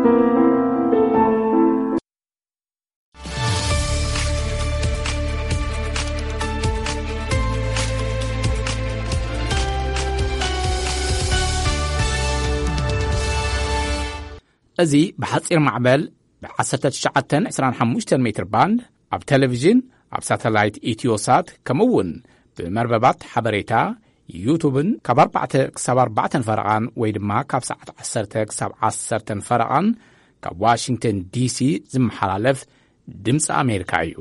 እዚ بحصير معبل ب1925 متر باند ኣብ ቴሌቪዥን ኣብ ሳተላይት ኢትዮሳት ከምውን ብመርበባት ሓበሬታ ዩቱብን ካብ 4 ክሳብ 4 ፈረቓን ወይ ድማ ካብ ሰዓት 10 ክሳብ 10 ፈረቓን ካብ ዋሽንግተን ዲሲ ዝመሓላለፍ ድምፂ ኣሜሪካ እዩ።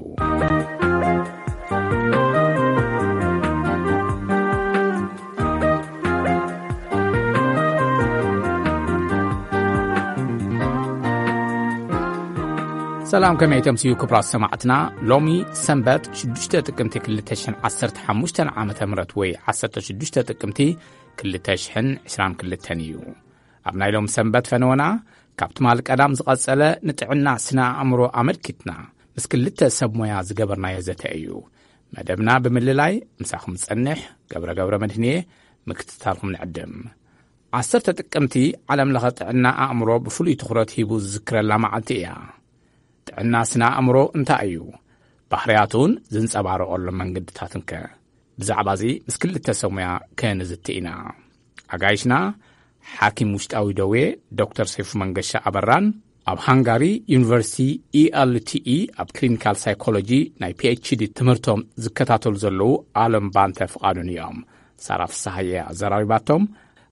سلام كما يتمسيو كبرى سماعتنا لومي سنبت 6 تقمتي كلتشن 15 عامة مرت وي 16 تقمتي كلتشن 20 كلتنيو أبناي لوم سنبت فنونا كابت مالك أدام زغسالة نتعنا سنا أمرو أمركتنا بس كلتا سبمويا زقبرنا يزتأيو مدبنا بمللاي مساخم تسنح قبرة مدهنية مكتتالهم نعدم 10 تقمتي على ملغت عنا أمرو بفلي تخرط هيبو الذكرى اللامعتية تعنا سنا أمرو انتايو بحرياتون زنس أبارو أولو منقد تاتنك بزعبازي مسكل التسوميا كان زتئنا أقايشنا حاكم مشتاوي دوي دكتور سيف منقشة أبران أب هنغاري يونيفرسيتي ELTE أب كلينيكال سايكولوجي ناي PhD تمرتهم زكتاتول زلو عالم بانتف قانون يوم صرف صحية زراري باتهم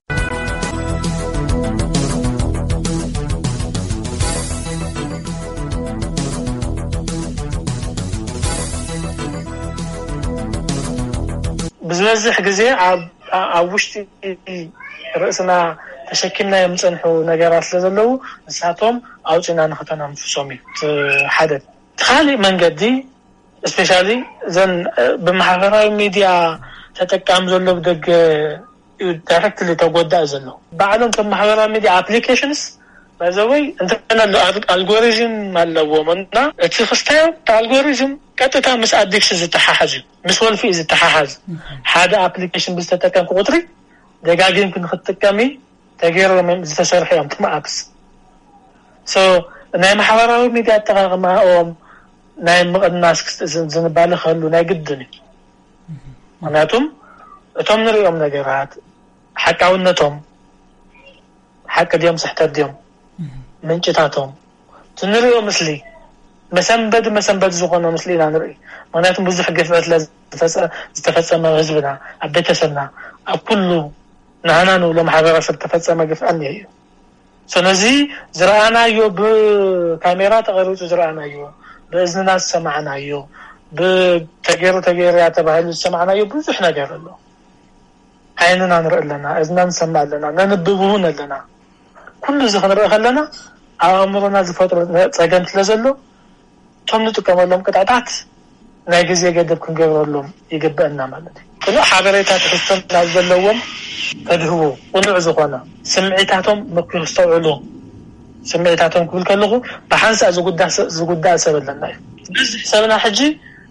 بزوزح جزء عوشت رأسنا تشكلنا يمسنحو نجارات لزلو ساعتهم أوجنا نختنا مفصومي حدث خالي من قدي especially زن بمحاورة ميديا تتكلم زلو بدك directly تقود زلو بعدهم كمحاورة ميديا applications بزوي أنت أنا الالجوريزم مالو منا تفستيو الالجوريزم كتتا مس ادكشن زتحاحز مس ولفي زتحاحز حدا ابلكيشن بستتكم قطري دغاغين كن خطكمي تغير من زتشرح يوم تما ابس سو ناي محاوراوي ميديا تغما اوم ناي الناس زنبال خلو ناي قدني معناتهم اتم نريهم نغيرات حقاونتهم حق ديوم صحتهم منجتاتهم تنريهم مثلي مسنبد زغنا مسلينا نري معناتهم بزح قفات لازم تفصل غزبنا ابيتسنا كله نعنانو لما حضر تفصل ما قفاني هي سنزي زرعنا يو بكاميرا تغيروا زرعنا يو باذننا سمعنا يو بتغير يا تبعل سمعنا يو بزح نغير له عيننا نرى لنا اذننا نسمع لنا ننبهون لنا كل زخ نرى لنا امرنا زفتره صقنت لزلو توم نتكلم قطعات نايجز يقدر كنقبرلهم يقبلنا مالتي كل حبريتات تحسن لازلوهم فدهو ونعزقنا سمعيتاتهم مكو يستوعلوا سمعيتاتهم كل كلغو بحنسا زغدا سبلنا بس حسابنا حجي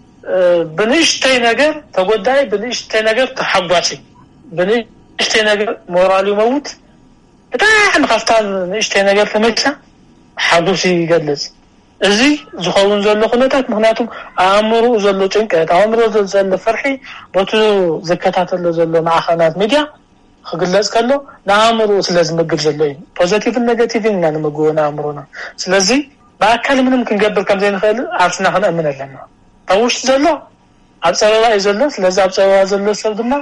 بنشتي نجر تقداي بنشتي نجر تحباتي بنشتي نجر مورالي موت بتاع مخفتان نشتي نجر تمشى حدوسي يقلص ازي زخون زلو خناتات مخناتهم امرو زلو ጭንቀት امرو زلو فرحي بوتو زكاتات زلو مع خنات ميديا خغلص كله نامرو سلاز مغل زلو بوزيتيف نيجاتيف ان نمغونا امرونا سلازي باكل منم كنقبل كم زين خيل عرفنا خنا من لنا طوش زلو ابصوا يزلو سلاز ابصوا زلو سبدنا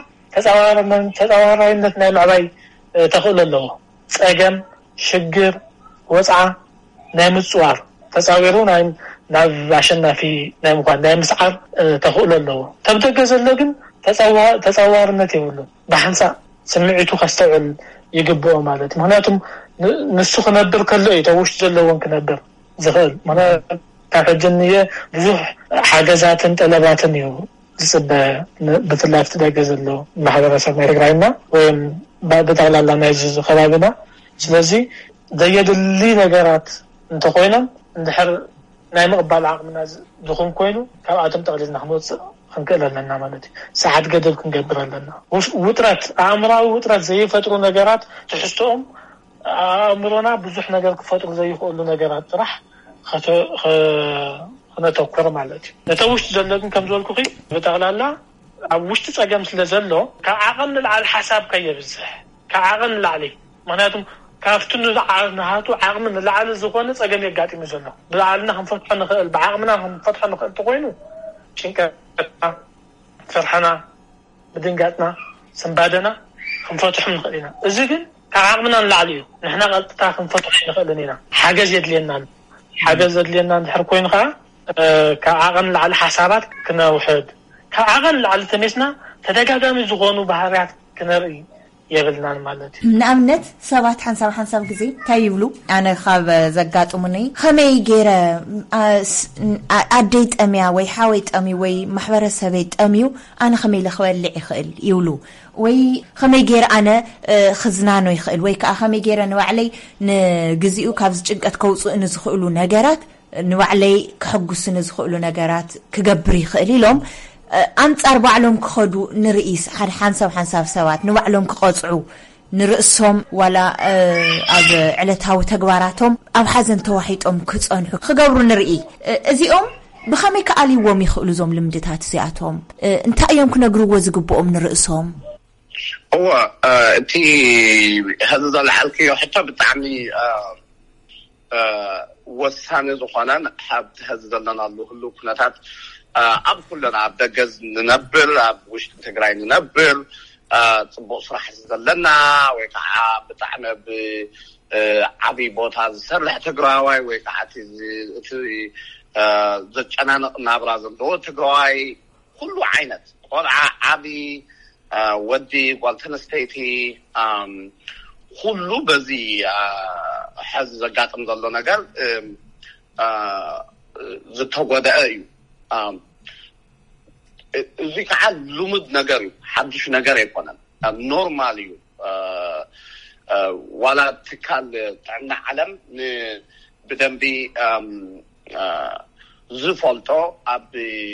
تزاوارነት ናይ ምዕባይ ተخللو صقم شجر وصعه ናይ ምጽዋር تصاويرون ناف عشان في نايم قال نايم سعر تخللو تبتجزلو ግን ተጻዋርነት ይውሉ በሐንሳ ስምዒቱ ከስተውል ይግብኦ ማለት ምክንያቱም ንሱ ከነበር ከለ ይተውሽ ዘለውን ከነበር ዝኽል ማለት ታፈጀንየ ብዙ ሓገዛትን ጠለባትን ይው ዝጽበ በትላፍት ደገዘሎ ማህበረሰብ ማይግራይና ወይም በጠቅላላ ናይዝ ከባቢና ስለዚህ ደየድሊ ነገራት እንተቆይነም እንድሕር ናይ መቅባል ዓቅምና ዝኹን ኮይኑ ካብኣቶም ጠቅሊልና ክንወፅ ክንክእለና ማለት እዩ ሰዓት ገደብ ክንገብር ኣለና ውጥረት ኣእምራዊ ውጥረት ዘይፈጥሩ ነገራት ትሕዝቶኦም أمرنا بزح نجار كفتر زي يقولوا نجارات راح نتوكر مالتي نتوش زلنا كم زول كوخي بتغلى لا وش تسأجم سلزلو كعقل على الحساب كي بزح كعقل عليه معناتهم كافتن نهاتو عقل على الزقون تسأجم يقعد مزلنا بالعالنا هم فتح نخل بعقلنا هم فتح نخل تقوينه شنك فرحنا بدنقاتنا سنبادنا هم فتح نخلينا الزقن كعقلنا عليه نحنا غلطتا هم فتح نخلينا حاجة زيد لنا حاجة زيد لنا نحركوين خا كعقل على حسابات كنا وحد كعقل على تمسنا تدقاقام يزغونوا بحارات كنرئي يغلنا المالتي نأمنت سبات حنساب كزي تايبلو أنا خاب زقات أمني خمي جيرا أديت أميا وي حاويت أمي وي محبرة سبيت أميو أنا خمي لخوال اللي يخيل يولو وي خمي جيرا أنا خزنانو يخيل وي كأخمي جيرا نوعلي نجزيو كابز جقات كوصو نزخلو نجارات نوعلي كحقوس نزخلو نجارات كجبري خيلي لهم أنت أربع لهم كخدو نرئيس حنساب سوات نوعلهم كقصعو نرئسهم ولا علتها وتجواراتهم أو حزن توحيد كتصنحو خجورو نرئي إذا بخمي كألي ومي خلوزهم لمدتات زياتهم انت أيام كنا جرو وزجبهم نرئسهم هو تي هذا الحلقة حتى بتعني وسانة زخانان حب هذا لنا الله كنتات أب كلنا عبد جز ننبر أب وش تجري ننبر تبص راح زلنا ويقع بتعنا بعبي بوت هذا سر راح تجري ويقع زج أنا نابراز الدول تجري كله عينت وضع عبي ودي والتنستيتي كله بزي حز قاتم ظلنا قال زتوجد أيو زي كعاد لمد نجاري حدش نجاري كنا نورماليو ولا تكال تعنا علم بدم بي زفلتو أب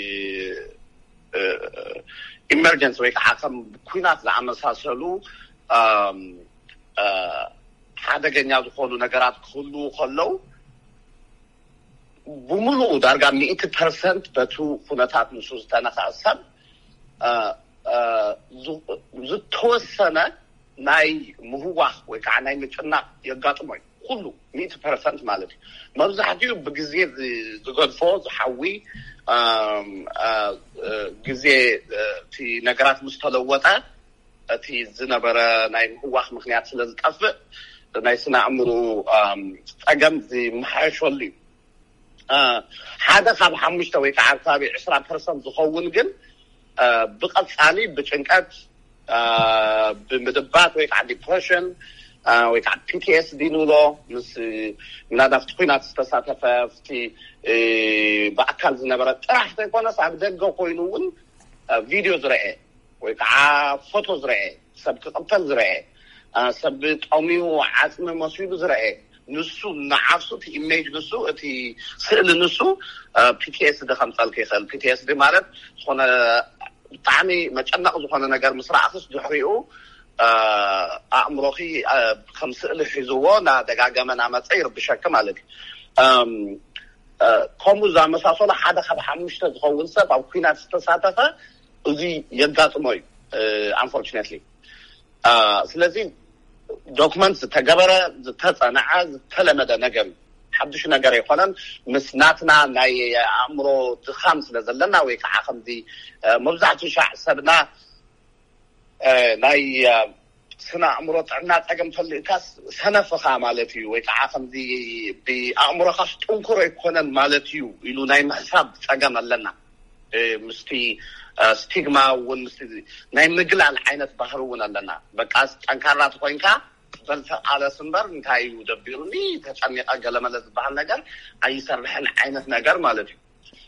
emergency ويك حكم كونات العمل ساسلو هذا جنيا دخولو نجارات كله خلو بملو درجة 100% بتو فناتات نصوص تناقصن زتوه سنة ناي مهوّخ وكأناي متشنّا يقاطمي كله 100% مالتي ما بزحديو بجزية زغاد فوز حوي جزية في نجارات مستلوّتة في زنبرة ناي مهوّخ مخنيات سلزتقفّ ناي سنة عمرو أجمع زي محاشولي هذا خاب حمش تويك عارفة 20% زخون جن بقت ثاني بتشنكات بمدبات ويك على depression ويك على PTSD نولو مس من هذا فتقينات استساتة في بأكل زنبرة راح تكون صعب دقة قوينون فيديو زرعة ويك على فوتو زرعة سبت أبطال زرعة سبت أميو عزم مصيب زرعة نسو نعرفه في إيميج نسو في سئل نسو PTSD خمسة كيسال PTSD مالت خنا طعمي ما تأمل خنا نجار مصر عكس جحريو أمرخي خمسة الحزوة نا دقاقة من عم تصير بشكل مالك كم زمان صار حدا خب حمش تدخل سب أو كنا تستساعده وزي يقطع ماي unfortunately سلزين documents تجبرة تتصنع تلمد نجم حدش نجاري خلنا مسناتنا ناي عمره خمس نزلنا ويك عخمدي مبزعت شع سبنا ناي سنة عمره عنا تجمع فلكاس سنة فخام مالتي ويك عخمدي بعمره خش تنكر يكون مالتيو إلو ناي محساب تجمع لنا مستي ستيغما ونستي ناي مجلع العينة بحرونا لنا بقاس أنكارات خوينكا بس على سنبر انتهي يدبرني تسمي أجل ملذ بحال نجار أي سرح العينة نجار مالتي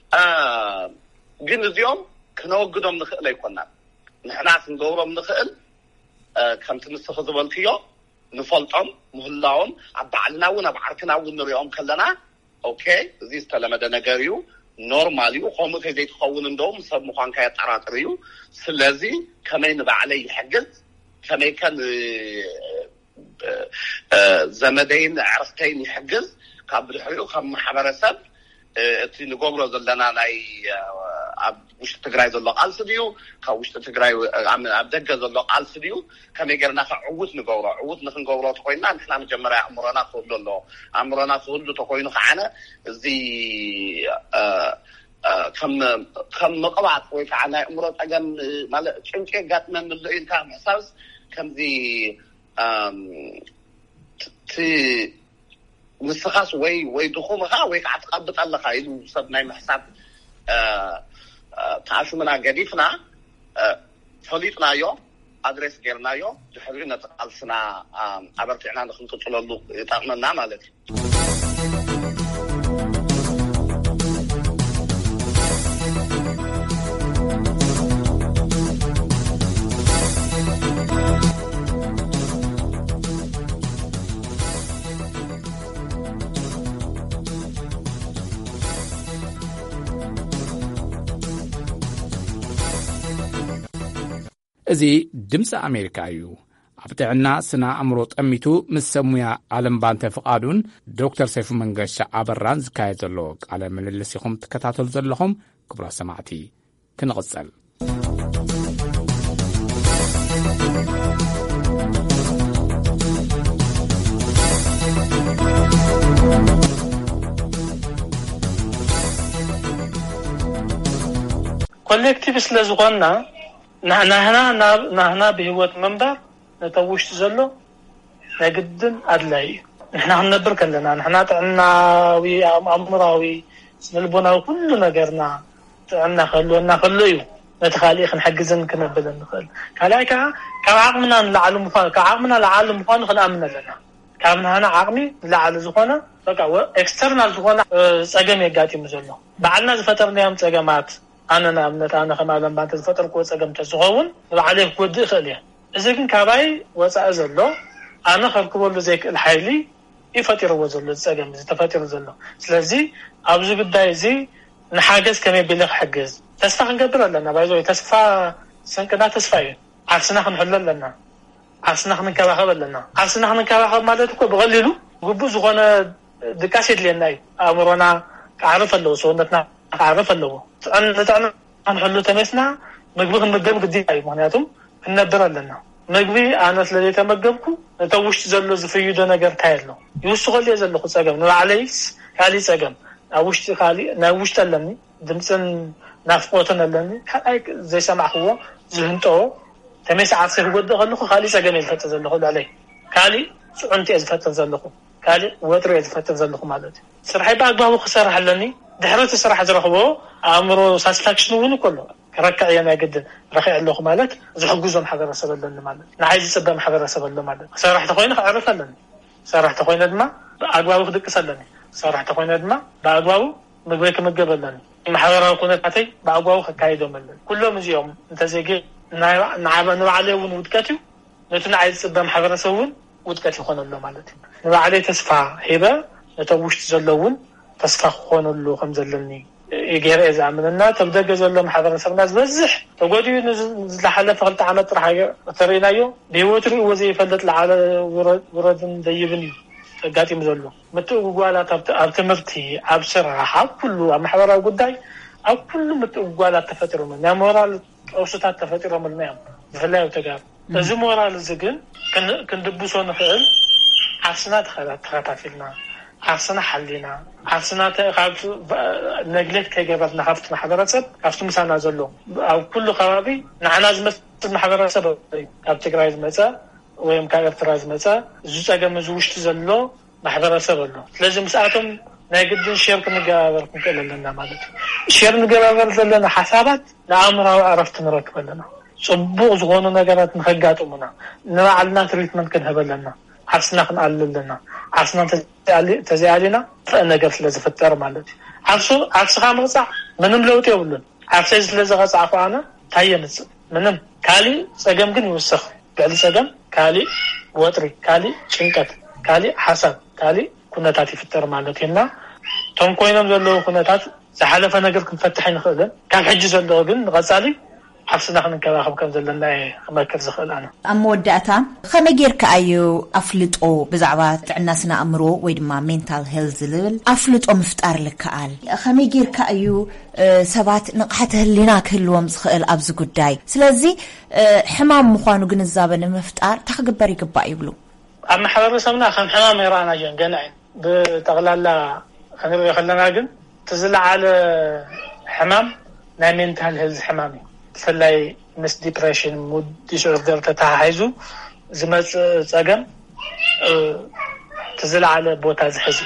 جن اليوم كنا قدام نخل يكوننا نحن عارفين دورهم نخل كم تنستخدم بالكيو نفلتهم مهلاهم عبالنا ونبعركنا ونريهم كلنا أوكي زي استلمد نجاريو نورماليو قوموا في زيت خوون دوم سب مخان كاية عراقريو سلازي كمان بعلي حجز كمان كان ዘመደይን عرفتين يحجز ካብ ድሕሪኡ ከም ማሕበረሰብ እቲ ንገብሮ ዘለና ናይ ኣብ ውሽጢ ትግራይ ዘሎ ቃልሲ ድዩ ካብ ውሽጢ ትግራይ ኣብ ደገ ዘሎ ቃልሲ ድዩ ከመይ ጌርና ዕውት ንኽንገብሮ ተኮይና ንሕና መጀመርያ ኣእምሮና ክህሉ ኣሎ ኣእምሮና ክህሉ ተኮይኑ ከዓነ እዚ ከም መቀባዕት ወይ ከዓ ናይ ኣእምሮ ፀገም ማለት ጭንቂ ጋጥመን ኣሎ ኢልካ ምሕሳብስ ከምዚ ንስኻስ ወይ ድኹምኻ ወይ ከዓ ትቐብጥ ኣለኻ ኢሉ ሰብ ናይ ምሕሳብ ተኣሽሙና ገዲፍና ፈሊጥናዮ ኣድሬስ ጌርናዮ ድሕሪኡ ነቲ ቃልስና ኣበርቲዕና ንክንቅፅለሉ ይጠቕመና ማለት እዩ እዚ ድምፂ ኣሜሪካ እዩ ኣብ ጥዕና ስና ኣእምሮ ጠሚቱ ምስ ሰሙያ ዓለም ባንተ ፍቓዱን ዶክተር ሰይፉ መንገሻ ኣበራን ዝካየድ ዘሎ ቃለ ምልልስ ኢኹም ትከታተሉ ዘለኹም ክቡራት ሰማዕቲ ክንቕፅል ኮሌክቲቭ ስለዝኾንና ናህና ብህይወት መንበር ነተውሽት ዘሎ ነግድን ኣድላይ ንሕና ክንነብር ከለና ንሕና ጥዕናዊ ኣእምሮዊ ስነልቦናዊ ኩሉ ነገርና ጥዕና ከልወና ከሎ እዩ ነቲ ካሊእ ክንሕግዝን ክነብልን ንኽእል ካልኣይ ከዓ ካብ ዓቕምና ንላዕሊ ምዃኑ ክንኣምን ኣለና ካብ ናህና ዓቕሚ ንላዕሊ ዝኾነ በቃ ኤክስተርናል ዝኾነ ፀገም የጋጢሙ ዘሎ ባዕልና ዝፈጠርናዮም ፀገማት ኣነ ንኣብነት ኣነ ከም ዓለም ባንተ ዝፈጠርክዎ ፀገም ተዝኸውን ንባዕለይ ክጎድእ ይኽእል እየ እዚ ግን ካባይ ወፃኢ ዘሎ ኣነ ከርክበሉ ዘይክእል ሓይሊ ይፈጢርዎ ዘሎ ፀገም እዚ ተፈጢሩ ዘሎ ስለዚ ኣብዚ ጉዳይ እዚ ንሓገዝ ከመይ ቤለ ክሕግዝ ተስፋ ክንገብር ኣለና ባይዞ ተስፋ ስንቅና ተስፋ እዩ ዓርስና ክንሕሎ ኣለና ዓርስና ክንከባኸብ ኣለና ዓርስና ክንከባኸብ ማለት እኮ ብቐሊሉ ግቡእ ዝኾነ ድቃስ የድልየና እዩ ኣእምሮና ክዓርፍ ኣለዎ ሰውነትና ክዓርፍ ኣለዎ ንጥዕና ክንሕሉ ተመስና ምግቢ ክንምገብ ግዴታ እዩ ምክንያቱም ክንነብር ኣለና ምግቢ ኣነ ስለዘይተመገብኩ ነቲ ውሽጢ ዘሎ ዝፍይዶ ነገር እንታይ ኣሎ ይውስኸሉ እየ ዘለኹ ፀገም ንባዕለይስ ካሊእ ፀገም ናይ ውሽጢ ኣለኒ ድምፅን ናፍቆትን ኣለኒ ካልኣይ ዘይሰማዕኽዎ ዝህንጠዎ ተመይሲ ዓርሰይ ክጎድእ ከለኹ ካሊእ ፀገም እየ ዝፈጥር ዘለኹ ልዕለይ ካሊእ ፅዑንቲ እየ ዝፈጥር ዘለኹ ካሊእ ወጥሪ እየ ዝፈጥር ዘለኹ ማለት እዩ ስራሐይ ብኣግባቡ ክሰርሕ ኣለኒ ድሕሪ እቲ ስራሕ ዝረኽቦ ኣእምሮ ሳቲስፋክሽን እውን እኮሎ ክረክዕ እየ ናይ ግድን ረኺዕ ኣለኹ ማለት ዝሕግዞ ማሕበረሰብ ኣለኒ ማለት ንዓይ ዝፅበ ማሕበረሰብ ኣሎ ማለት ክሰርሕ ተኮይነ ክዕርፍ ኣለኒ ክሰርሕ ተኮይነ ድማ ብኣግባቡ ክድቅስ ኣለኒ ክሰርሕ ተኮይነ ድማ ብኣግባቡ ምግበይ ክምገብ ኣለኒ ማሕበራዊ ኩነታተይ ብኣግባቡ ክካይዶም ኣለኒ ኩሎም እዚኦም እንተዘይገ ንባዕለይ እውን ውድቀት እዩ ነቲ ንዓይ ዝፅበ ማሕበረሰብ እውን ውድቀት ይኾን ኣሎ ማለት እዩ ንባዕለይ ተስፋ ሂበ ነቶም ውሽጢ ዘሎ እውን ተስፋ ክኾነሉ ከም ዘለኒ ገይረ እየ ዝኣምንና ተብደገ ዘሎ ማሕበረሰብና ዝበዝሕ ተጎዲኡ ንዝለሓለፈ 2 ዓመት ጥራሕ ተርእናዮ ብሂወት ርእይዎ ዘይፈልጥ ለዓለ ውረድን ደይብን እዩ ተጋጢሙ ዘሎ ምትእውጓላት ኣብ ትምህርቲ ኣብ ስራሕ ኣብ ኩሉ ኣብ ማሕበራዊ ጉዳይ ኣብ ኩሉ ምትእውጓላት ተፈጢሮም ናይ ሞራል ቀውስታት ተፈጢሮም እዮም ብፍላይ ኣብ ተጋሩ እዚ ሞራል እዚ ግን ክንድብሶ ንኽእል ዓርስና ተኸታቲልና ዓርስና ሓሊና ዓርስና ካብቲ ነግሌክት ከይገበርና ካብቲ ማሕበረሰብ ካብቲ ምሳና ዘሎ ኣብ ኩሉ ከባቢ ንዓና ዝመስል ማሕበረሰብ ካብ ትግራይ ዝመፀ ወይ ካብ ኤርትራ ዝመፀ ዝፀገም እዚ ውሽጢ ዘሎ ማሕበረሰብ ኣሎ ስለዚ ምስኣቶም ናይ ግድን ሼር ክንገባበር ክንክእል ኣለና ማለት እዩ ሼር ንገባበር ዘለና ሓሳባት ንኣእምራዊ ዕረፍቲ ንረክብ ኣለና ፅቡቕ ዝኾኑ ነገራት ንኸጋጥሙና ንባዕልና ትሪትመንት ክንህብ ኣለና ዓርስና ክንኣልል ኣለና ዓርስና ተዘይኣሊና ነገር ስለዝፍጠር ማለት እዩ ዓርስኻ ምቕፃዕ ምንም ለውጢ የብሉን ዓርሰይ ስለዝቐፃዕኹ ኣነ እንታይ የምፅእ ምንም ካሊእ ፀገም ግን ይውስኽ ልዕሊ ፀገም ካሊእ ወጥሪ ካሊእ ጭንቀት ካሊእ ሓሳብ ካሊእ ኩነታት ይፍጠር ማለት እዩና እቶም ኮይኖም ዘለዉ ኩነታት ዝሓለፈ ነገር ክንፈትሕ ይንኽእልን ካብ ሕጂ ዘለዎ ግን ንቐፃሊ عفسنا خنكراخب كم زلنا ماكر زخل أنا أموداتا خما غيرك أيو أفلطو بزعبا طعناسنا أمرو ወይ ድማ ሜንታል ሄልዝ ዝብል أفلطو مفتار لكال خما غيرك أيو ሰባት ንቕሓተ ህሊና ክህልዎም ዝኽእል ኣብዚ ጉዳይ ስለዚ ሕማም ምዃኑ ግንዛበ ንምፍጣር ተኽግበር ይግባእ ይብሉ ኣብ ማሕበረሰብና ከም ሕማም ይራኣና ጀን ገና ብጠቕላላ ክንሪኦ ከለና ግን ትዝለዓለ ሕማም ናይ ሜንታል ሄልዝ ሕማም እዩ ብፍላይ ምስ ዲፕሬሽን ሙድ ዲስኦርደር ተተሓሒዙ ዝመፅእ ፀገም ትዝለዓለ ቦታ ዝሕዝ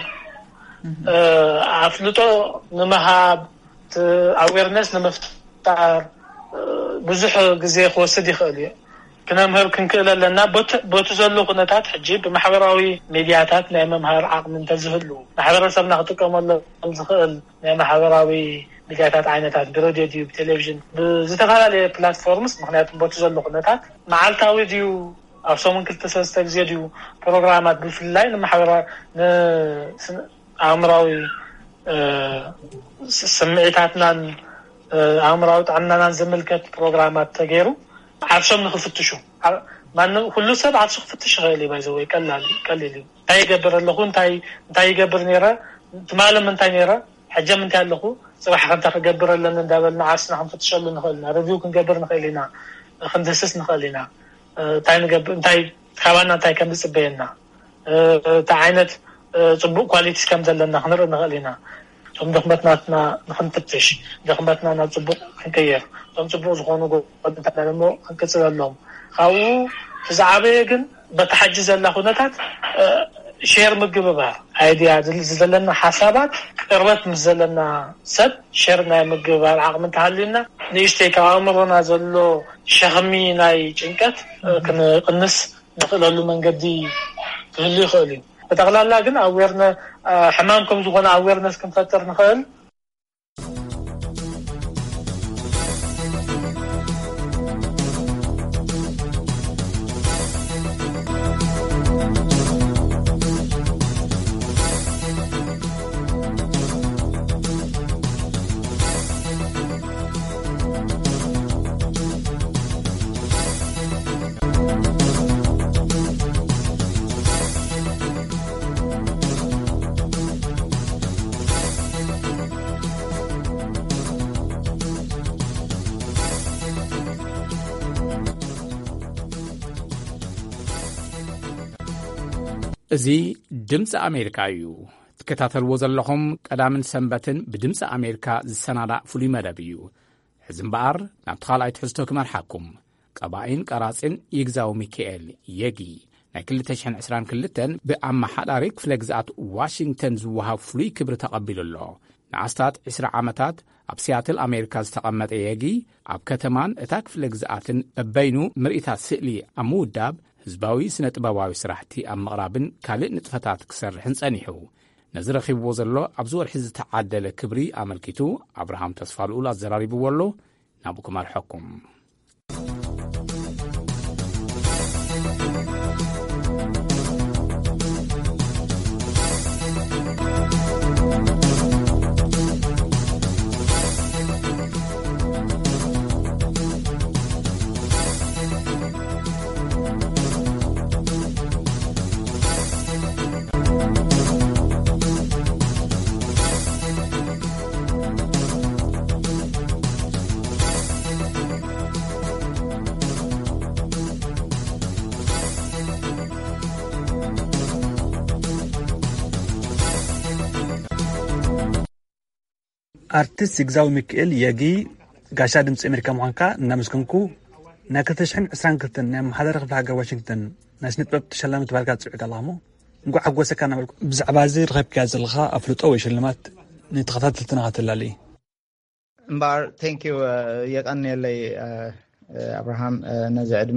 ኣፍልጦ ንምሃብ awareness ንምፍጣር ብዙሕ ግዜ ክወስድ ይኽእል እዩ كنمهر كنكللنا بتزلو قناتات حجيب محوري ميدياتات نعم مهار عقم تزهلو محور سبنا خطكم الله زخل نعم محوري ميدياتات عينتات براديو ديو بتلفزيون بزتغال على بلاتفورمز مخنيات بتزلو قناتات معالتاوي ديو أو سومن كل تسلسل ديو برنامجات بفلاي محور عمراوي سمعتاتنا عمراوي عنا نزملكت برنامجات تغيرو عارفهم نخفتشوا ما إنه كل سبعة عارف خفتش غالي بايزوي كلالي تاي جبر اللخون تاي جبر نيرة تمالم من تاي نيرة حجة من تاي اللخو صراحة خمسة جبر لنا دابلنا عارسنا هم فتش اللي نخلنا ريفيو كن جبر نخلينا خمسة نخلينا تاي نجبر تاي خوانا تاي كم بسبينا تعينت صبوا كواليتي كم زلنا خنر نخلينا ثم دخمتنا نخنفتش دخمتنا نصبوا خنكير ثم صبوا زخونو قد تعلموا خنكسر اللهم خاو تزعبي جن بتحجز اللخونتات شير مجببها ايديا زلنا حسابات قربت مزلنا سد شيرنا مجببها العقم تحللنا نيشتي كامرنا زلو شغمي ناي جنكت كن قنص نخلو من قدي اللي خالي بتغلى جن أويرنا حمامكم زغنا أويرنس كم فتر نخل እዚ ድምፂ ኣሜሪካ እዩ ትከታተልዎ ዘለኹም ቀዳምን ሰንበትን ብድምፂ ኣሜሪካ ዝሰናዳእ ፍሉይ መደብ እዩ ሕዚ እምበኣር ናብቲ ካልኣይ ትሕዝቶ ክመርሓኩም ቀባኢን ቀራፅን ይግዛው ሚካኤል የጊ ናይ 2022 ብኣመሓዳሪ ክፍለ ግዝኣት ዋሽንግተን ዝወሃብ ፍሉይ ክብሪ ተቐቢሉ ኣሎ ንኣስታት 20 ዓመታት ኣብ ሲያትል ኣሜሪካ ዝተቐመጠ የጊ ኣብ ከተማን እታ ክፍለ ግዝኣትን በበይኑ ምርኢታት ስእሊ ኣብ ምውዳብ ህዝባዊ ስነ ጥበባዊ ስራሕቲ ኣብ ምቕራብን ካልእ ንጥፈታት ክሰርሕን ጸኒሑ ነዚ ረኺብዎ ዘሎ ኣብዚ ወርሒ ዝተዓደለ ክብሪ ኣመልኪቱ ኣብርሃም ተስፋልኡል ኣዘራሪብዎ ኣሎ ናብኡ ክመርሐኩም አርቲስት ይግዛው ሚካኤል የጊ ጋሻ ድምጽ አሜሪካ ሙንካ እናመስከንኩ ናከተሽን 22 ናይ ማሕደረ ክፍለ ሃገር ዋሽንግተን ናይ ስነ ጥበብ ተሸላሚት ባልጋ ጽዕቀላሞ እንኳ ዓጎሰካ ናበልኩ ብዛዕባ እዚ ረኺብካ ዘለኻ ኣፍልጦ ወይ ሽልማት ንተኸታተልትና ከተላሊ እምባር ቴንክ ዩ የቀነለይ አብርሃም ነዚ ዕድመ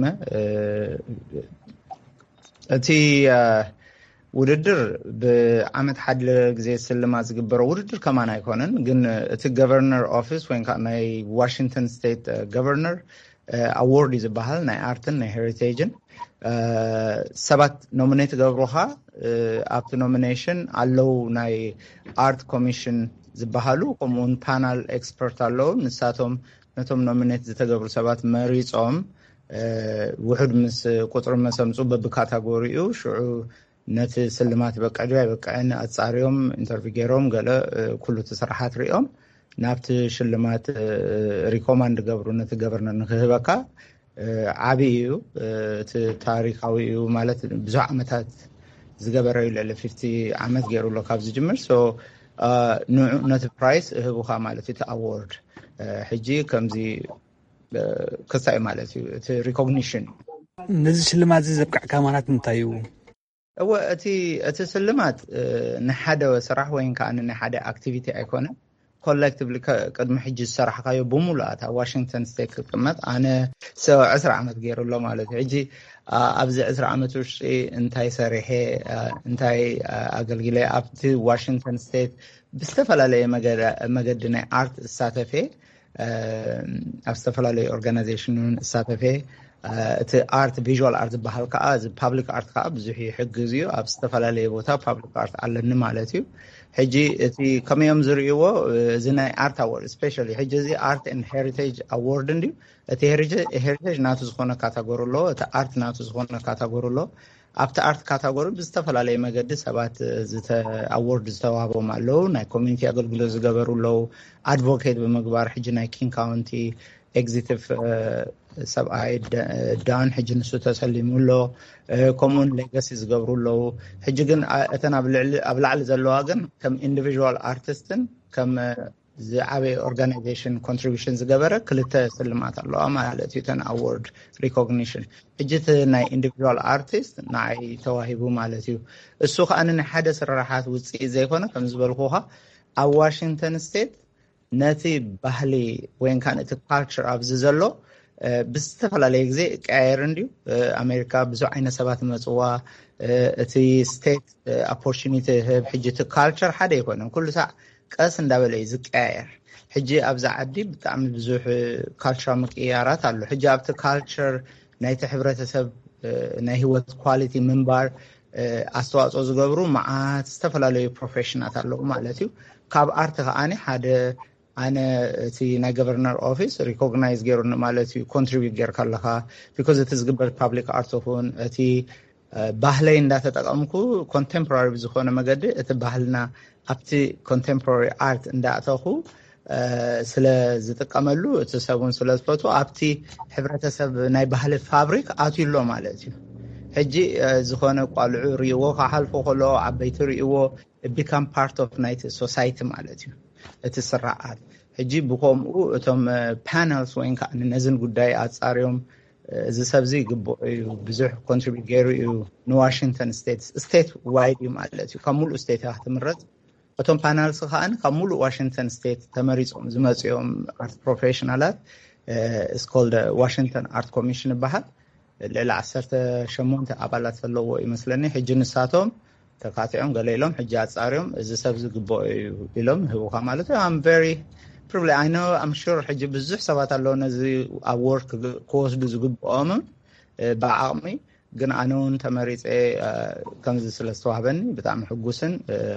እቲ ውድድር በአመት ሐድለ ጊዜ ስለማ ዝግበረው ውድድር ከማን አይኮነን ግን እቲ ገቨርነር ኦፊስ ወይ ናይ ዋሽንግተን ስቴት ገቨርነር አዋርድ ይዝባሃል ናይ አርትን ናይ ሄሪቴጅን ሰባት ኖሚኔት ገብሩኻ አፕ ኖሚኔሽን አለው ናይ አርት ኮሚሽን ዝባሃሉ ኮሙን ፓናል ኤክስፐርት አለው ንሳቶም ነቶም ኖሚኔት ዝተገብሩ ሰባት መሪጾም ውሕድ ምስ ቁጥሪ መሰምጹ በብካታጎሪኡ ሽዑ ነቲ ስልማት በቃድያ ይበቃዕን ኣጻሪዮም ኢንተርቪው ገይሮም ገለ ኩሉ ተስራሓት ሪኦም ናብቲ ሽልማት ሪኮማንድ ገብሩ ነቲ ገቨርነር ንክህበካ ዓቢ እዩ እቲ ታሪካዊ እዩ ማለት ብዙሕ ዓመታት ዝገበረ እዩ ልዕሊ 50 ዓመት ገይሩሎ ካብ ዝጅምር ሶ ነቲ ፕራይስ እህቡኻ ማለት እቲ ኣዋርድ ሕጂ ከምዚ ክሳይ ማለት እዩ እቲ ሪኮግኒሽን ነዚ ሽልማት ዘብቃዕካ ማለት እንታይ እዩ እቲ ስልማት ንሓደ ስራሕ ወይ ከዓ ንሓደ ኣክቲቪቲ ኣይኮነን ኮሌክቲቭሊ ቅድሚ ሕጂ ዝሰራሕካዮ ብምሉኣት ኣብ ዋሽንግተን ስቴት ክቅመጥ ኣነ 10 ዓመት ገይሩሎ ማለት እዩ ሕጂ ኣብዚ 10 ዓመት ውሽጢ እንታይ ሰሪሐ እንታይ ኣገልግለ ኣብቲ ዋሽንግተን ስቴት ብዝተፈላለየ መገዲ ናይ ኣርት እሳተፈ ኣብ ዝተፈላለዩ ኦርጋናይዜሽን እሳተፈ እቲ ኣርት ቪዥዋል ኣርት ዝበሃል ከዓ እዚ ፓብሊክ ኣርት ከዓ ብዙሕ ይሕግዝ እዩ ኣብ ዝተፈላለየ ቦታ ፓብሊክ ኣርት ኣለኒ ማለት እዩ ሕጂ እቲ ከመዮም ዝርእይዎ እዚ ናይ ኣርት ኣዋርድ ስፔሻሊ ሕጂ እዚ ኣርት ኤንድ ሄሪቴጅ ኣዋርድ እንድዩ እቲ ሄሪቴጅ ናቱ ዝኾነ ካታጎሪ ኣሎ እቲ ኣርት ናቱ ዝኾነ ካታጎሪ ኣሎ ኣብቲ ኣርት ካታጎሪ ብዝተፈላለየ መገዲ ሰባት ኣዋርድ ዝተዋህቦም ኣለዉ ናይ ኮሚኒቲ ኣገልግሎት ዝገበሩ ኣለዉ ኣድቮኬት ብምግባር ሕጂ ናይ ኪንግ ካውንቲ ኤግዚቲቭ ሰብኣይ ዳን ሕጂ ንሱ ተሰሊሙ ኣሎ ከምኡን ሌጋሲ ዝገብሩ ኣለዉ ሕጂ ግን እተን ኣብ ላዕሊ ዘለዋ ግን ከም ኢንዲቪዥዋል ኣርቲስትን ከም ዝዓበየ ኦርጋናይዜሽን ኮንትሪቢሽን ዝገበረ ክልተ ስልማት ኣለዋ ማለት እዩ ተን ኣዋርድ ሪኮግኒሽን ሕጂ እቲ ናይ ኢንዲቪዥዋል ኣርቲስት ንዓይ ተዋሂቡ ማለት እዩ እሱ ከዓ ናይ ሓደ ስራሓት ውፅኢት ዘይኮነ ከም ዝበልኩኻ ኣብ ዋሽንግተን ስቴት ነቲ ባህሊ ወይ ከዓ ነቲ ካልቸር ኣብዚ ዘሎ ብዝተፈላለየ ግዜ ቀያየር እንድዩ ኣሜሪካ ብዙሕ ዓይነት ሰባት መፅዋ እቲ ስቴት ኦፖርቹኒቲ ህብ ሕጂ እቲ ካልቸር ሓደ ይኮነን ኩሉ ሰዕ ቀስ እንዳበለ እዩ ዝቀያየር ሕጂ ኣብዛ ዓዲ ብጣዕሚ ብዙሕ ካልቸራል ምቅያራት ኣሎ ሕጂ ኣብቲ ካልቸር ናይቲ ሕብረተሰብ ናይ ህይወት ኳሊቲ ምንባር ኣስተዋፅኦ ዝገብሩ መዓት ዝተፈላለዩ ፕሮፌሽናት ኣለዉ ማለት እዩ ካብ ኣርቲ ከዓኒ ሓደ ኣነ እቲ ናይ ገቨርነር ኦፊስ ሪኮግናይዝ ገይሩኒ ማለት እዩ ኮንትሪቢዩት ጌርካ ኣለካ ቢኮዝ እቲ ዝግበር ፓብሊክ ኣርት ኹን እቲ ባህለይ እንዳተጠቀምኩ ኮንቴምፖራሪ ብዝኾነ መገዲ እቲ ባህልና ኣብቲ ኮንቴምፖራሪ ኣርት እንዳእተኹ ስለ ዝጥቀመሉ እቲ ሰብን ስለ ዝፈቱ ኣብቲ ሕብረተሰብ ናይ ባህሊ ፋብሪክ ኣትዩሎ ማለት እዩ ሕጂ ዝኾነ ቋልዑ ርእይዎ ካሓልፎ ከሎ ዓበይቲ ርእይዎ ቢካም ፓርት ኦፍ ናይቲ ሶሳይቲ ማለት እዩ እቲ ስራዓት ሕጂ ብከምኡ እቶም ፓነልስ ወይ ከዓ ነዝን ጉዳይ ኣጻርዮም እዚ ሰብዚ ግቡእ እዩ ብዙሕ ኮንትሪቢዩት ገይሩ እዩ ንዋሽንግተን ስቴት ዋይድ እዩ ማለት እዩ ካብ ሙሉእ ስቴት ክትምረፅ እቶም ፓነልስ ከዓ ካብ ሙሉእ ዋሽንግተን ስቴት ተመሪፆም ዝመፅኦም ኣርት ፕሮፌሽናላት ስኮልድ ዋሽንግተን ኣርት ኮሚሽን ይበሃል ልዕሊ 18 ኣባላት ዘለዎ ይመስለኒ ሕጂ ንሳቶም ተካቲዖም ገለ ኢሎም ሕጂ ኣጻርዮም እዚ ሰብ ዝግቡእ እዩ ኢሎም ህቡኻ ማለት እዩ I'm very privileged I know I'm sure ሕጂ ብዙሕ ሰባት ኣለዉ ነዚ ኣብ ወርክ ክወስዱ ዝግብኦም ብዓቕሚ ግን ኣነ እውን ተመሪፀ ከምዚ ስለ ዝተዋህበኒ ብጣዕሚ ሕጉስን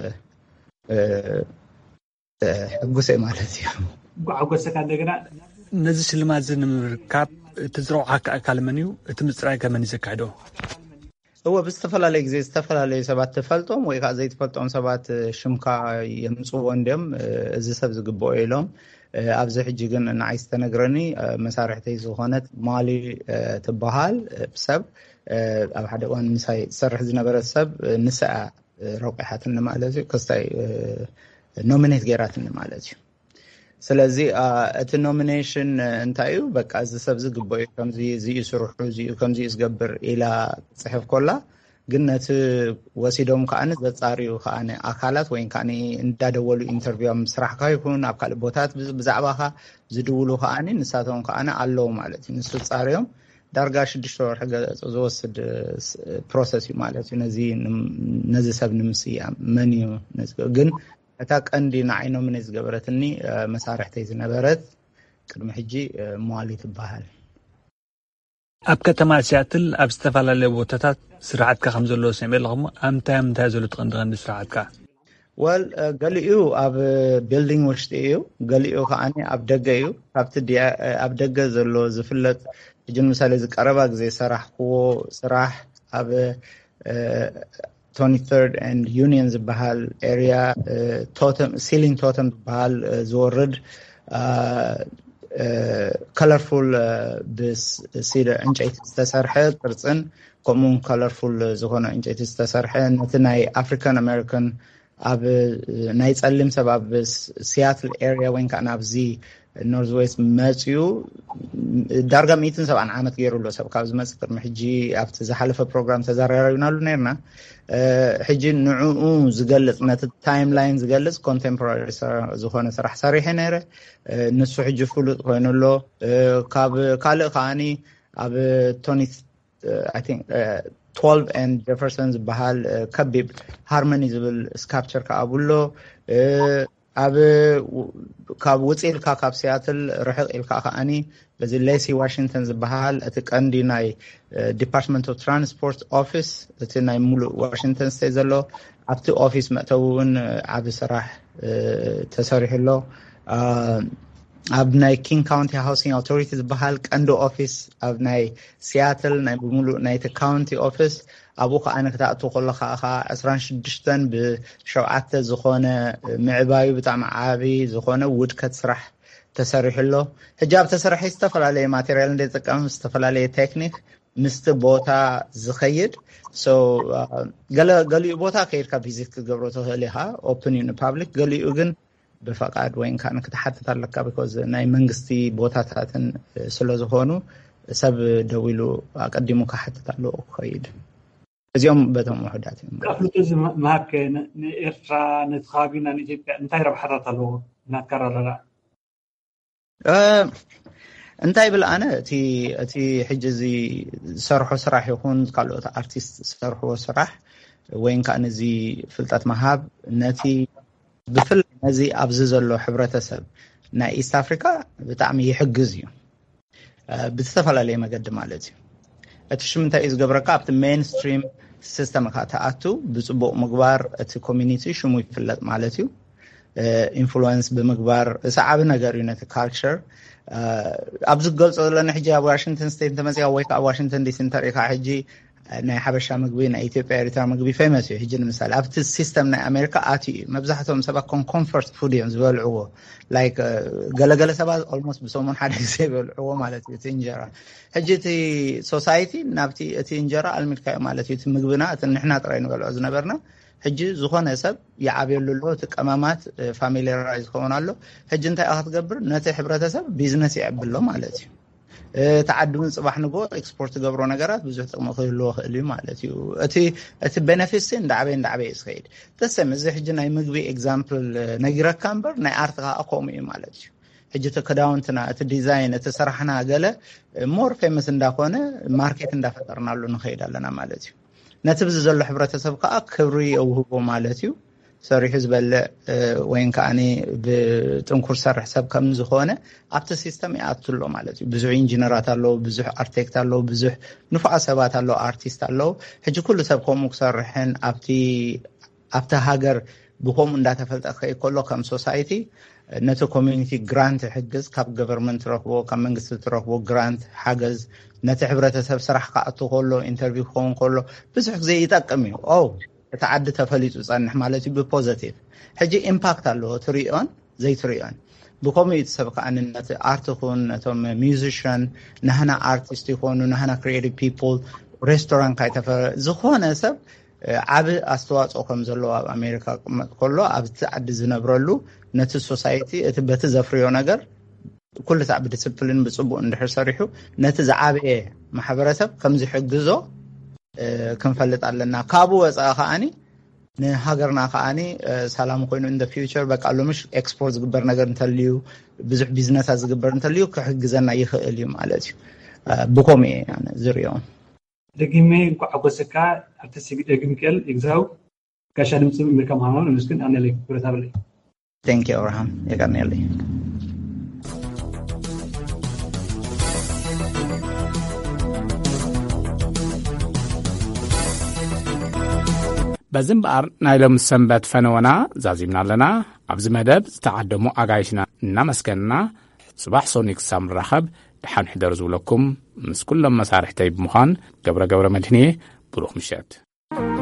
ሕጉሰይ ማለት እዩ ጓዕጎሰካ እንደገና ነዚ ሽልማት እዚ ንምርካብ እቲ ዝረውዓካ ኣካል መን እዩ እቲ ምፅራይ ከመን ዘካሕዶ هو بستفلالي ግዜ ዝተፈላለዩ ሰባት ተፈልጦም ወይ ከዓ ዘይተፈልጦም ሰባት ሽምካ የምጽዎ እንደም እዚ ሰብ ዝግበኦ ኢሎም ኣብዚ ሕጂ ግን ንዓይ ዝተነግረኒ መሳርሕተይ ዝኾነት ማሊ ትበሃል ሰብ ኣብ ሓደ እዋን ምሳይ ሰርሕ ዝነበረ ሰብ ንስኣ ረቂሓትን ማለት እዩ ክስታይ ኖሚኔት ገይራትን ማለት እዩ ስለዚ እቲ ኖሚኔሽን እንታይ እዩ በቃ እዚ ሰብ ዝግበኦ ከምዚ እዚ ስሩሑ እዚ ከምዚ ዝገብር ኢላ ጽሕፍ ኮላ ግን ነቲ ወሲዶም ከኣነ ዘጻሪዩ ከኣነ ኣካላት ወይ ከኣነ እንዳደወሉ ኢንተርቪው ምስራሕካ ይኩን ኣብ ካልእ ቦታት ብዛዕባኻ ዝድውሉ ከኣነ ንሳቶም ከኣነ ኣለዉ ማለት እዩ ንሱ ጻሪዮም ዳርጋ 6 ወርሒ ዝወስድ ፕሮሰስ እዩ ማለት እዩ ነዚ ሰብ ንምስያም መን እዩ ግን እታ ቀንዲ ንዓይ ኖሚኔት ዝገበረትኒ መሳርሕተይ ዝነበረት ቅድሚ ሕጂ ሟሊ ትበሃል ኣብ ከተማ ሲያትል ኣብ ዝተፈላለዩ ቦታታት ስራሕትካ ከም ዘሎ ሰምዕ ኣለኹም ኣምታይ ዘሎ ተቐንዲ ስራሕትካ ገሊኡ ኣብ ቢልዲንግ ውሽጢ እዩ ገሊኡ ከዓኒ ኣብ ደገ እዩ ካብቲ ኣብ ደገ ዘሎ ዝፍለጥ እጅን ምሳሌ ዝቀረባ ግዜ ሰራሕክዎ ስራሕ ኣብ 23rd and Union ዝበሃል ኤሪያ ቶተም ሲሊንግ ቶተም ዝበሃል ዝወርድ colorful ብሲደር ዕንጨይቲ ዝተሰርሐ ቅርፅን ከምኡውን colorful ዝኾነ ዕንጨይቲ ዝተሰርሐ ነቲ ናይ ኣፍሪካን ኣሜሪካን ኣብ ናይ ጸሊም ሰብ ኣብ ሲያትል ኤሪያ ወይ ከዓ ናብዚ ኖርዝ ዌስት መፅዩ ዳርጋ 170 ዓመት ገይሩሎ ሰብ ካብ ዝመፅእ ቅድሚ ሕጂ ኣብቲ ዝሓለፈ ፕሮግራም ተዘራሪብናሉ ነርና ሕጂ ንዕኡ ዝገልጽ ነቲ ታይም ላይን ዝገልጽ ኮንቴምፖራሪ ዝኾነ ስራሕ ሰሪሐ ነይረ ንሱ ሕጂ ፍሉጥ ኮይኑሎ ካብ ካልእ ከዓኒ ኣብ I think 12 and Jefferson ዝበሃል ከቢብ ሃርመኒ ዝብል ስካፕቸር ከኣቡሎ ኣብ ካብ ውፅኢልካ ካብ ሲያትል ርሕቕ ኢልካ ከዓኒ በዚ ሌሲ ዋሽንግተን ዝበሃል እቲ ቀንዲ ናይ ዲፓርትመንት ኦፍ ትራንስፖርት ኦፊስ እቲ ናይ ሙሉእ ዋሽንግተን ስቴት ዘሎ ኣብቲ ኦፊስ መእተው እውን ዓብ ስራሕ ተሰሪሕሎ ኣብ ናይ ኪንግ ካውንቲ ሃውሲንግ ኣውቶሪቲ ዝበሃል ቀንዲ ኦፊስ ኣብ ናይ ሲያትል ናይ ብሙሉእ ናይቲ ካውንቲ ኦፊስ ኣብኡ ከዓነ ክትኣቱ ከለካ 26 ብ7 ዝኾነ ምዕባዩ ብጣዕሚ ዓቢ ዝኾነ ውድከት ስራሕ ተሰሪሕሎ ሕጂ ኣብ ተሰሪሐ ዝተፈላለየ ማቴሪያል እንደተጠቀም ዝተፈላለየ ቴክኒክ ምስቲ ቦታ ዝኸይድ ሶ ገሊኡ ቦታ ከይድካ ቪዚት ክገብሮ ትኽእል ኢኻ ኦፕን ዩ ፐብሊክ ገሊኡ ግን ብፈቃድ ወይ እንኳን ክትሓትት ኣለካ ቢኮዝ ናይ መንግስቲ ቦታታትን ስለ ዝኾኑ ሰብ ደው ኢሉ ኣቀዲሙ ክሓትት ኣለዎ ክኸይድ እዚኦም በቶም ውሕዳት እዮም ኣፍልጦ ዝመሃብ ንኤርትራ ነቲ ከባቢና ንኢትዮጵያ እንታይ ረብሓታት ኣለዎ እናትካራረራ እንታይ ብል ኣነ እቲ ሕጂ እዚ ዝሰርሖ ስራሕ ይኹን ካልኦት ኣርቲስት ዝሰርሕዎ ስራሕ ወይ እንኳን እዚ ፍልጠት መሃብ ነቲ ብፍላይ ነዚ ኣብዚ ዘሎ ሕብረተሰብ ናይ ኢስት ኣፍሪካ ብጣዕሚ ይሕግዝ እዩ ብዝተፈላለየ መገዲ ማለት እዩ እቲ ሽምንታይ እዩ ዝገብረካ ኣብቲ ሜንስትሪም ሲስተም ካ ተኣቱ ብፅቡቅ ምግባር እቲ ኮሚኒቲ ሽሙ ይፍለጥ ማለት እዩ ኢንፍሉዌንስ ብምግባር ሰዓብ ነገር እዩ ነቲ ካልቸር ኣብዚ ገልጾ ዘለና ሕጂ ኣብ ዋሽንግተን ስቴት ተመፅያ ወይ ከዓ ዋሽንግተን ዲሲ እንተሪእካ ሕጂ ናይ ሓበሻ ምግቢ ናይ ኢትዮጵያ ኤሪትራ ምግቢ ፌመስ እዩ ሕጂ ንምሳሌ ኣብቲ ሲስተም ናይ ኣሜሪካ ኣትዩ መብዛሕትኦም ሰባት ኮንፈርት ፉድ እዮም ዝበልዕዎ ላይክ ገለገለ ሰባት ኦልሞስት ብሰሙን ሓደ ግዜ ይበልዕዎ ማለት እዩ እቲ እንጀራ ሕጂ እቲ ሶሳይቲ ናብቲ እቲ እንጀራ ኣልሚድካዮ ማለት እዩ እቲ ምግብና እቲ ንሕና ጥራይ ንበልዖ ዝነበርና ሕጂ ዝኾነ ሰብ ይዓብየሉ ኣሎ እቲ ቀማማት ፋሚሊራይዝ ክኸውን ኣሎ ሕጂ እንታይ ኢኻ ትገብር ነቲ ሕብረተሰብ ቢዝነስ ይዕብሎ ማለት እዩ ተዓድውን ጽባሕ ንጎ ኤክስፖርት ገብሮ ነገራት ብዙሕ ጥቕሚ ክህልዎ ክእል እዩ ማለት እዩ እቲ ቤነፊትስ እንዳዕበየ ዝኸይድ ተሰም እዚ ሕጂ ናይ ምግቢ ኤግዛምፕል ነጊረካ እምበር ናይ ኣርት ከዓ ከምኡ እዩ ማለት እዩ ሕጂ እቲ ክዳውንትና እቲ ዲዛይን እቲ ስራሕና ገለ ሞር ፌመስ እንዳኮነ ማርኬት እንዳፈጠርናሉ ንኸይድ ኣለና ማለት እዩ ነቲ ብዚ ዘሎ ሕብረተሰብ ከዓ ክብሪ የውህቦ ማለት እዩ ሰሪሑ ዝበልዕ ወይ ከዓኒ ብጥንኩር ሰርሕ ሰብ ከም ዝኾነ ኣብቲ ሲስተም ይኣትሎ ማለት እዩ ብዙሕ ኢንጂነራት ኣለዉ ብዙሕ ኣርክቴክት ኣለዉ ብዙሕ ንፉዓት ሰባት ኣለዉ ኣርቲስት ኣለዉ ሕጂ ኩሉ ሰብ ከምኡ ክሰርሕን ኣብቲ ሃገር ብከምኡ እንዳተፈልጠ ክኸይድ ከሎ ከም ሶሳይቲ ነቲ ኮሚኒቲ ግራንት ይሕግዝ ካብ ገቨርንመንት ትረክቦ ካብ መንግስቲ ትረክቦ ግራንት ሓገዝ ነቲ ሕብረተሰብ ስራሕ ክኣቱ ከሎ ኢንተርቪው ክኸውን ከሎ ብዙሕ ግዜ ይጠቅም እዩ እቲ ዓዲ ተፈሊጡ ፀንሕ ማለት እዩ ብፖዚቲቭ ሕጂ ኢምፓክት ኣለዎ ትሪኦን ዘይትሪኦን ብከመይ እቲ ሰብ ከዓ ነቲ ኣርት ይኹን ነቶም ሚውዚሽያን ናህና ኣርቲስት ይኾኑ ናህና ክሪኤቲቭ ፒፕል ሬስቶራንት ካይተፈ ዝኾነ ሰብ ዓብ ኣስተዋፅኦ ከም ዘለዎ ኣብ ኣሜሪካ ቅመጥ ከሎ ኣብቲ ዓዲ ዝነብረሉ ነቲ ሶሳይቲ እቲ በቲ ዘፍርዮ ነገር ኩሉ ሰዓብ ዲስፕሊን ብፅቡቅ እንድሕር ሰሪሑ ነቲ ዝዓበየ ማሕበረሰብ ከምዚ ሕግዞ ክንፈልጥ ኣለና ካብኡ ወፃኢ ከዓኒ ንሃገርና ከዓኒ ሰላም ኮይኑ ኢን ዘ ፊውቸር በቃ ሎምሽ ኤክስፖርት ዝግበር ነገር እንተልዩ ብዙሕ ቢዝነሳት ዝግበር እንተልዩ ክሕግዘና ይኽእል እዩ ማለት እዩ ብከምኡ እየ ዝሪኦም ደጊሜ ጓዕጎስካ ኣርቲስት ደግምቅል ይግዛው ጋሻ ድምፂ ኣሜሪካ ምዃኑ ንምስክን ኣነለይ ብረታብለይ ቴንክ ዩ አብርሃም የቀርነለይ በዝምባር ናይሎም ሰንበት ፈነወና ዛዚምና ኣለና ኣብዚ መደብ ዝተዓደሙ ኣጋይሽና እናመስገንና ጽባሕ ሶኒክ ሳምራኸብ ድሓን ሕደር ዝብለኩም ምስ ኩሎም መሳርሕተይ ብምዃን ገብረ መድህንየ ብሩኽ ምሸት